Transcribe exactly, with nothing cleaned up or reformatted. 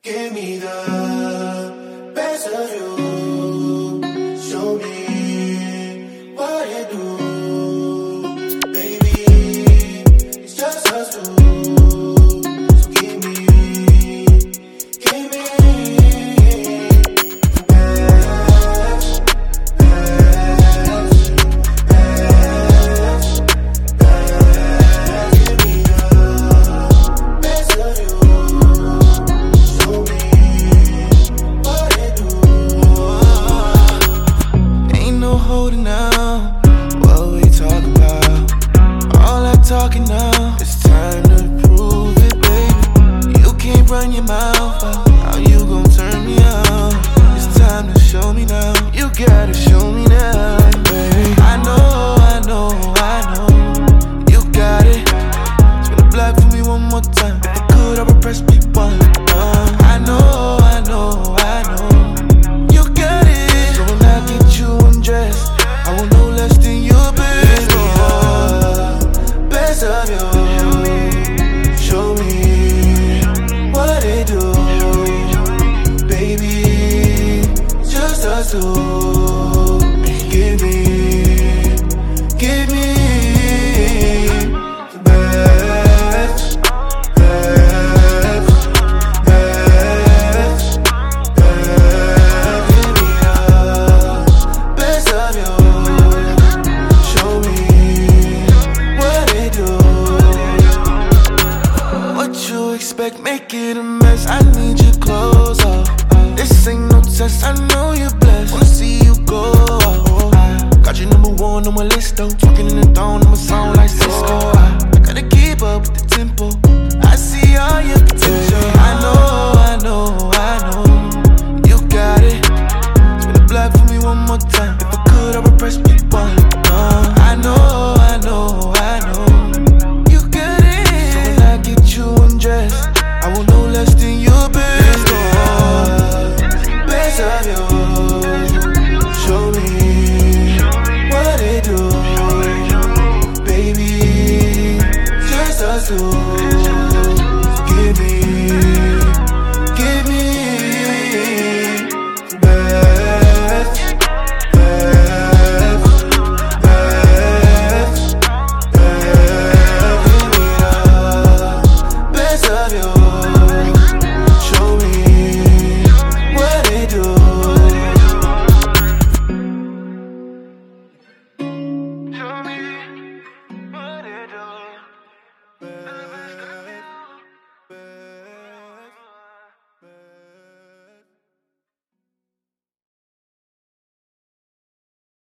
Give me the best of you. Show me what it do. Baby, it's just us two. So give me, give me best, best, best, best. Give me the best of you. Holding out, what we talking about? All that talking now, it's time to prove it, baby. You can't run your mouth out, how you gon' turn me out? It's time to show me now, you gotta show me now, baby. I know, I know, I know, you got it. Spin the block for me one more time. If I could, I would press P one. uh, I know, I know, I know, you got it. So when I get you undressed, I want no less than your best. The best of you. Show me what it do. Baby, just us two.